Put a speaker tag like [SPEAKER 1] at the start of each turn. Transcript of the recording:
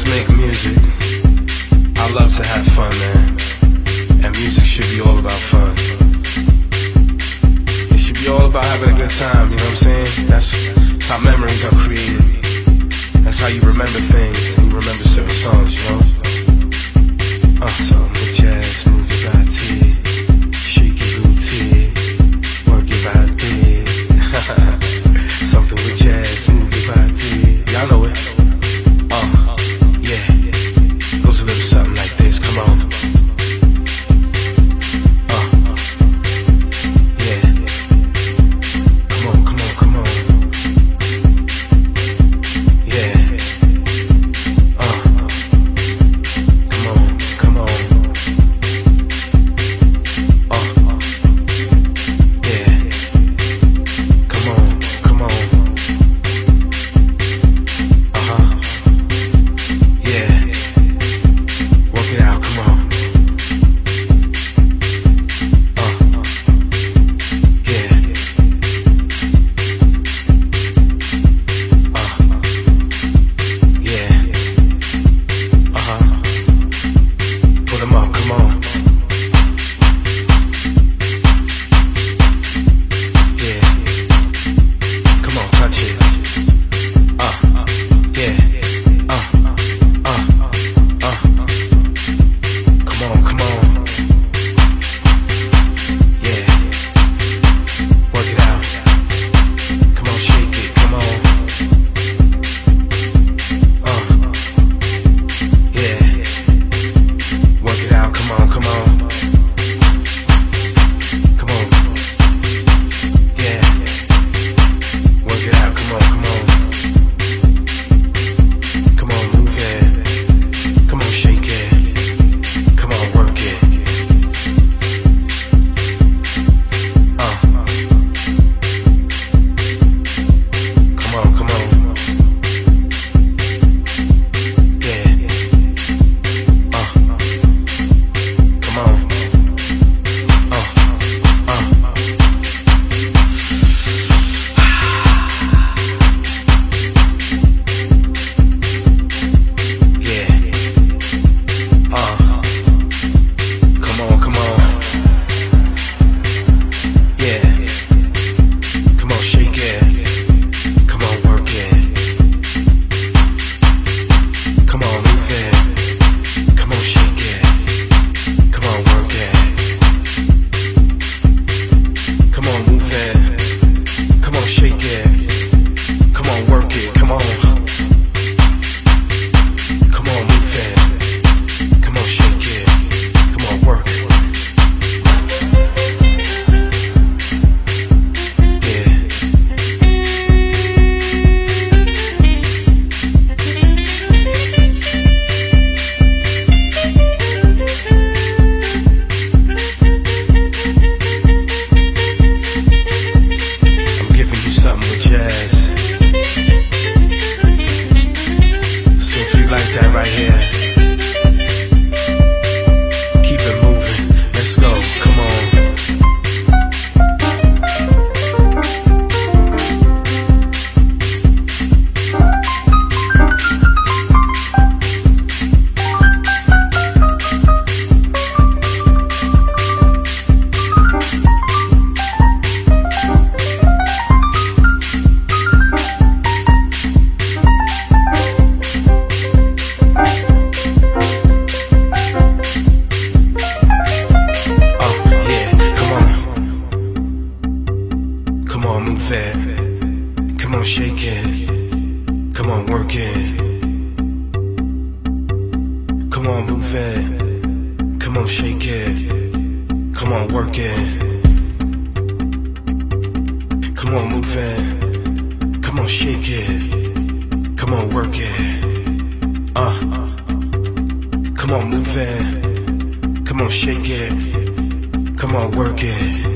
[SPEAKER 1] just make music. I love to have fun, man. And music should be all about fun. It should be all about having a good time, you know what I'm saying? That's how memories are created. That's how you remember things, and you remember certain songs, you know? Something with jazz, move your body, shake your booty, work your body. Something with jazz, move your body. Y'all know it. Yeah. Goes a little something like this. Come on. Yeah. Come on, come on, come on. Yeah. Come on, come on. Yeah. Come on, come on. Yeah. Work it out, come on. Yeah. Yeah. Pull them up, come on. Yeah. Come on, touch it. Yeah. Come on, come on. Yeah. Work it out. Come on, shake it, come on. Yeah. Work it out, come on, come on. Come on. Yeah. Work it out, come on, come on. Come on, move it. Come on, shake it. Come on, work it. Come on, come on. Yeah. Come on. Yeah. Come on, come on. Yeah. Come on, shake it. Come on, work it. Come on, move it. Come on, shake it. Come on, work it. Come on, move it. Come on, shake it. Come on, work it. Come on. Come on, move it. Come on, shake it. Come on, work it. Yeah. I'm giving you something with jazz. So if you like that right here, keep it moving. Let's go. Come on. Yeah. Come on. Come on, move it. Come on, shake it. Come on, work it. Come on, move it. Come on, shake it. Come on, work it. Come on, move it. Come on, shake it. Come on, work it. Come on, move it. Come on, shake it. Come on, work it.